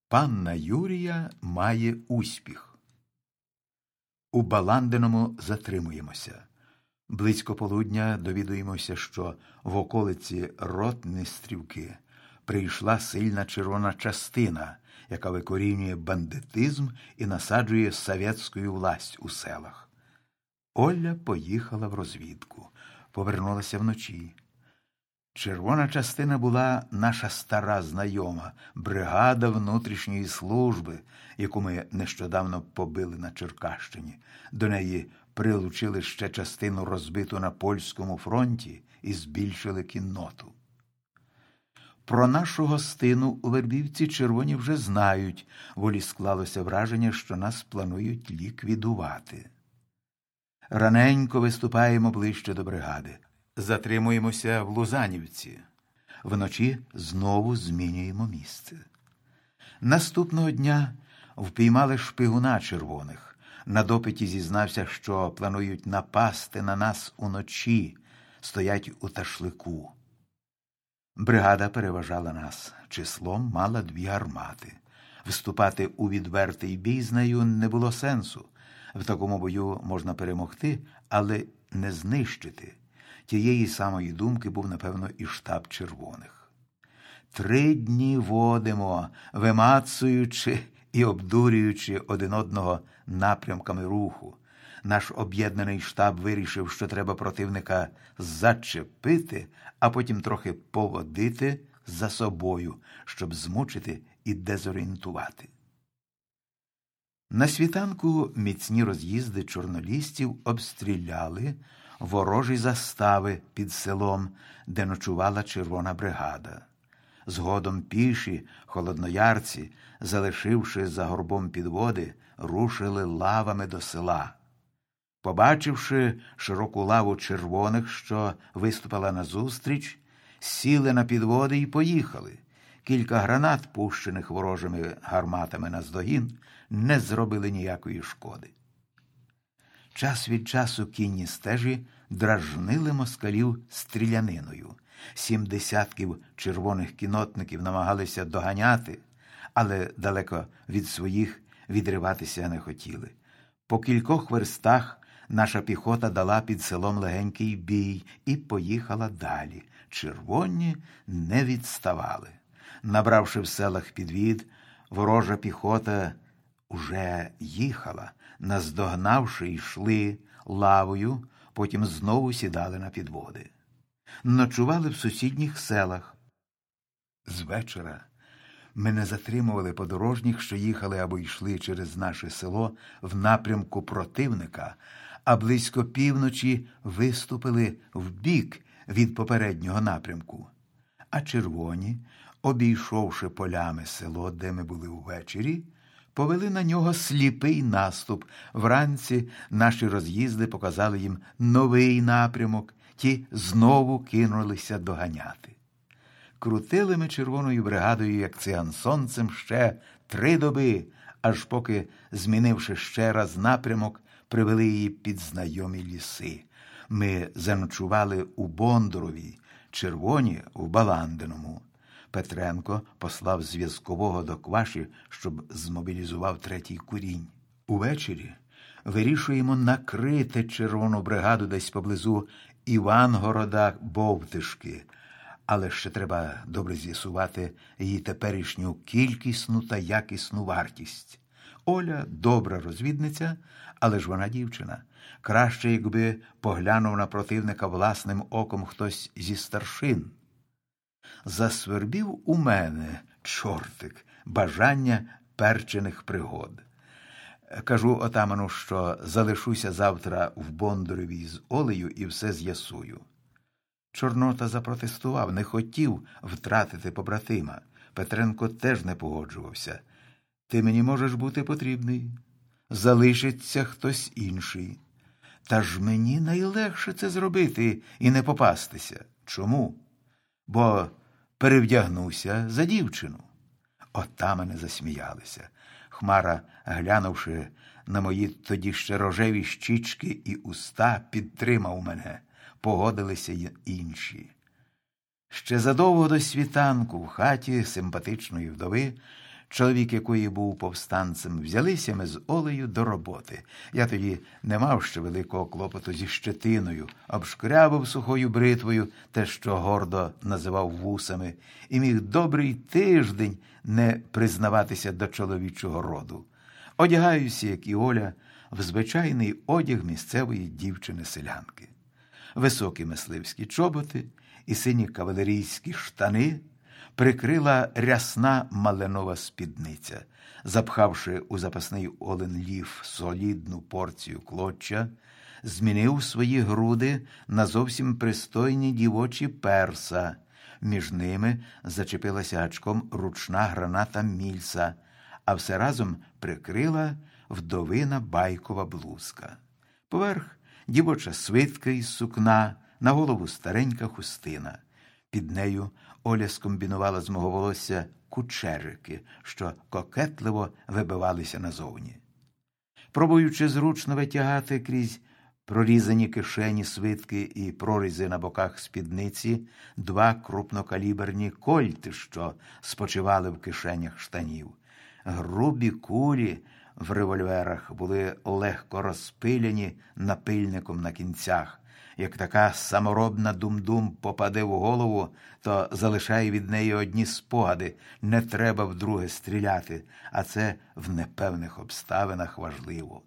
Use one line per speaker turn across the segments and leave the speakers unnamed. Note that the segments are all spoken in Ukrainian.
Панна Юрія має успіх. У Баландиному затримуємося. Близько полудня довідуємося, що в околиці Ротмістрівки прийшла сильна червона частина, яка викорінює бандитизм і насаджує совєтську власть у селах. Оля поїхала в розвідку, повернулася вночі. Червона частина була наша стара знайома, бригада внутрішньої служби, яку ми нещодавно побили на Черкащині. До неї прилучили ще частину, розбиту на польському фронті, і збільшили кінноту. Про нашу гостину у Вербівці червоні вже знають, волі склалося враження, що нас планують ліквідувати. Раненько виступаємо ближче до бригади. Затримуємося в Лузанівці. Вночі знову змінюємо місце. Наступного дня впіймали шпигуна червоних. На допиті зізнався, що планують напасти на нас уночі, стоять у ташлику. Бригада переважала нас. Числом мала 2 гармати. Вступати у відвертий бій з нею не було сенсу. В такому бою можна перемогти, але не знищити. Тієї самої думки був, напевно, і штаб червоних. 3 дні водимо, вимацуючи і обдурюючи один одного напрямками руху. Наш об'єднаний штаб вирішив, що треба противника зачепити, а потім трохи поводити за собою, щоб змучити і дезорієнтувати. На світанку міцні роз'їзди чорнолістів обстріляли ворожі застави під селом, де ночувала червона бригада. Згодом піші холодноярці, залишивши за горбом підводи, рушили лавами до села. Побачивши широку лаву червоних, що виступила назустріч, сіли на підводи і поїхали. Кілька гранат, пущених ворожими гарматами наздогін, не зробили ніякої шкоди. Час від часу кінні стежі дражнили москалів стріляниною. 7 десятків червоних кіннотників намагалися доганяти, але далеко від своїх відриватися не хотіли. По кількох верстах наша піхота дала під селом легенький бій і поїхала далі. Червоні не відставали. Набравши в селах підвід, ворожа піхота уже їхала. Наздогнавши, йшли лавою, потім знову сідали на підводи. Ночували в сусідніх селах. З вечора ми не затримували подорожніх, що їхали або йшли через наше село в напрямку противника, а близько півночі виступили вбік від попереднього напрямку. А червоні, обійшовши полями село, де ми були увечері, повели на нього сліпий наступ. Вранці наші роз'їзди показали їм новий напрямок, ті знову кинулися доганяти. Крутили ми червоною бригадою, як циган сонцем, ще 3 доби, аж поки, змінивши ще раз напрямок, привели її під знайомі ліси. Ми заночували у Бондарові, червоні – у Баландиному. Петренко послав зв'язкового до Кваші, щоб змобілізував 3-й курінь. Увечері вирішуємо накрити червону бригаду десь поблизу Івангорода-Бовтишки, але ще треба добре з'ясувати її теперішню кількісну та якісну вартість. Оля – добра розвідниця, але ж вона дівчина. Краще, якби поглянув на противника власним оком хтось зі старшин. Засвербів у мене, чортик, бажання перчених пригод. Кажу отаману, що залишуся завтра в Бондарові з Олею і все з'ясую. Чорнота запротестував, не хотів втратити побратима. Петренко теж не погоджувався. Ти мені можеш бути потрібний. Залишиться хтось інший. Та ж мені найлегше це зробити і не попастися. Чому? Бо перевдягнуся за дівчину. Отамани засміялися. Хмара, глянувши на мої тоді ще рожеві щічки і уста, підтримав мене. Погодилися й інші. Ще задовго до світанку в хаті симпатичної вдови чоловік якої був повстанцем, взялися ми з Олею до роботи. Я тоді не мав ще великого клопоту зі щетиною, обшкрябав сухою бритвою те, що гордо називав вусами, і міг добрий тиждень не признаватися до чоловічого роду. Одягаюся, як і Оля, в звичайний одяг місцевої дівчини-селянки. Високі мисливські чоботи і сині кавалерійські штани прикрила рясна маленова спідниця. Запхавши у запасний Олен ліф солідну порцію клоча, змінив свої груди на зовсім пристойні дівочі перса. Між ними зачепилася гачком ручна граната Мільса, а все разом прикрила вдовина байкова блузка. Поверх дівоча свитка із сукна, на голову старенька хустина. Під нею Оля скомбінувала з мого волосся кучерики, що кокетливо вибивалися назовні. Пробуючи зручно витягати крізь прорізані кишені свитки і прорізи на боках спідниці два крупнокаліберні кольти, що спочивали в кишенях штанів. Грубі кулі в револьверах були легко розпиляні напильником на кінцях. Як така саморобна дум-дум попаде в голову, то залишає від неї одні спогади. Не треба вдруге стріляти, а це в непевних обставинах важливо.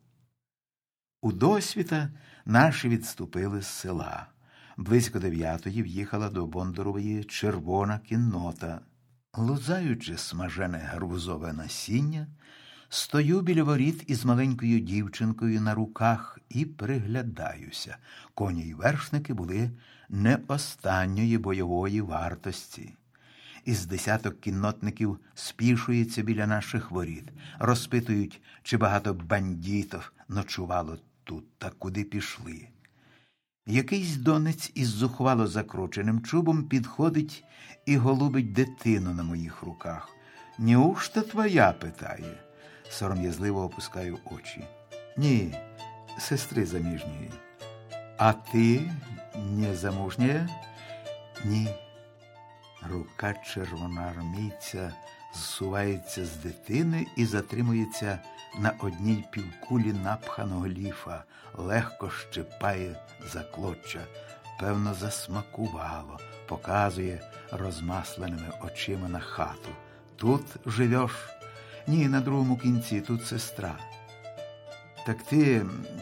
У досвіта наші відступили з села. Близько 9-ї в'їхала до Бондарової червона кіннота. Лузаючи смажене гарбузове насіння, стою біля воріт із маленькою дівчинкою на руках і приглядаюся. Коні й вершники були не останньої бойової вартості. Із десяток кіннотників спішується біля наших воріт, розпитують, чи багато бандитів ночувало тут та куди пішли. Якийсь донець із зухвало закрученим чубом підходить і голубить дитину на моїх руках. «Неужто твоя?» – питає. Сором'язливо опускаю очі. «Ні, сестри заміжньої». «А ти не замужня?» «Ні». Рука червоноармійця зсувається з дитини і затримується на одній півкулі напханого ліфа, легко щипає за клоччя. Певно, засмакувало, показує розмасленими очима на хату. «Тут живеш?» «Ні, на другому кінці, тут сестра». «Так ты,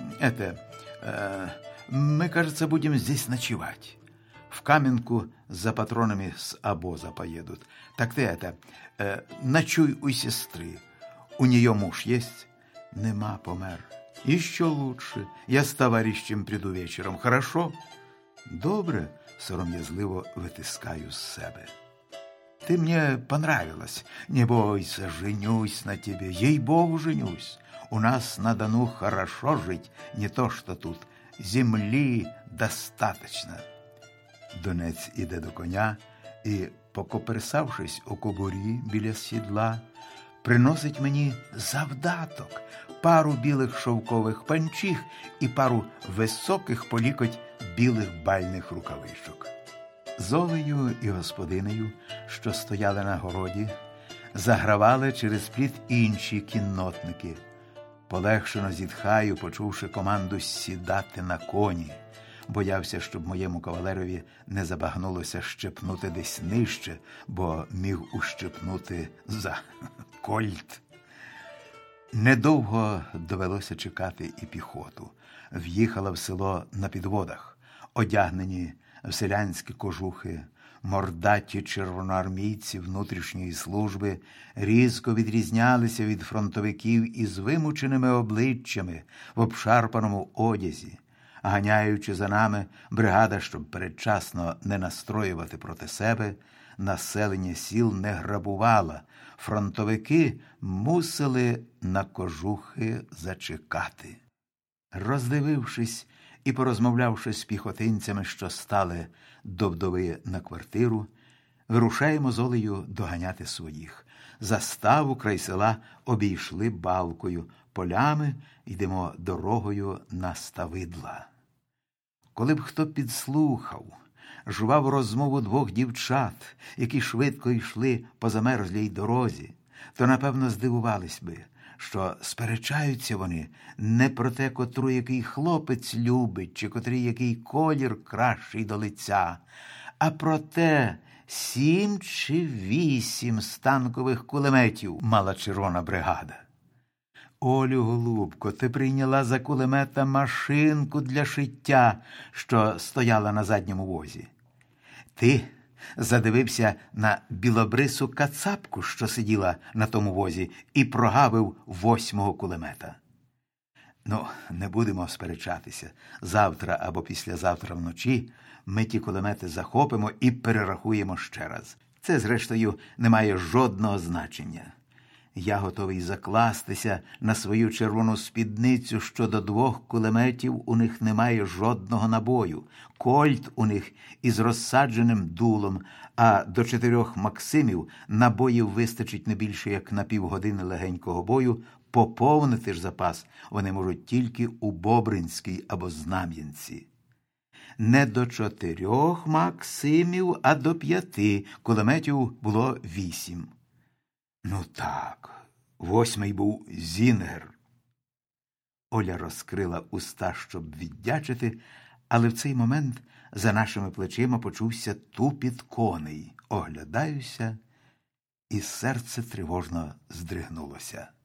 мы, кажется, будем здесь ночевать. В Каменку за патронами с обоза поедут. Так ты, ночуй у сестры. У нее муж есть?» «Нема, помер». «Еще лучше. Я с товарищем приду вечером. Хорошо?» «Добре», – сором'язливо витискаю з себе. «Ты мне понравилась. Не бойся, женюсь на тебе. Ей-богу, женюсь. У нас на Дону хорошо жить, не то что тут. Земли достаточно». Донець іде до коня і, покоперсавшись у кобурі біля сідла, приносить мені завдаток, пару білих шовкових панчіх і пару високих по лікоть білих бальних рукавичок. З Олею і господинею, що стояли на городі, загравали через пліт інші кіннотники. Полегшено зітхаю, почувши команду сідати на коні. Боявся, щоб моєму кавалерові не забагнулося щепнути десь нижче, бо міг ущепнути за кольт. Недовго довелося чекати і піхоту. В'їхала в село на підводах, одягнені в селянські кожухи. Мордаті червоноармійці внутрішньої служби різко відрізнялися від фронтовиків із вимученими обличчями в обшарпаному одязі. Ганяючи за нами, бригада, щоб передчасно не настроювати проти себе, населення сіл не грабувала. Фронтовики мусили на кожухи зачекати. Роздивившись і порозмовлявши з піхотинцями, що стали до вдови на квартиру, вирушаємо з Олею доганяти своїх. Заставу край села обійшли балкою, полями йдемо дорогою на Ставидла. Коли б хто підслухав, жував розмову двох дівчат, які швидко йшли по замерзлій дорозі, то, напевно, здивувались би, що сперечаються вони не про те, котру який хлопець любить, чи котрий який колір кращий до лиця, а про те, 7 чи 8 станкових кулеметів мала червона бригада. Олю, голубко, ти прийняла за кулемета машинку для шиття, що стояла на задньому возі. Ти задивився на білобрису кацапку, що сиділа на тому возі, і прогавив 8-го кулемета. Ну, не будемо сперечатися. Завтра або післязавтра вночі ми ті кулемети захопимо і перерахуємо ще раз. Це, зрештою, не має жодного значення. Я готовий закластися на свою червону спідницю, що до 2 кулеметів у них немає жодного набою. Кольт у них із розсадженим дулом, а до 4 Максимів набоїв вистачить не більше, як на півгодини легенького бою. Поповнити ж запас вони можуть тільки у Бобринській або Знам'янці. Не до 4 Максимів, а до 5 кулеметів було 8. Ну так, 8-й був Зінгер. Оля розкрила уста, щоб віддячити, але в цей момент за нашими плечима почувся тупіт коней. Оглядаюся, і серце тривожно здригнулося.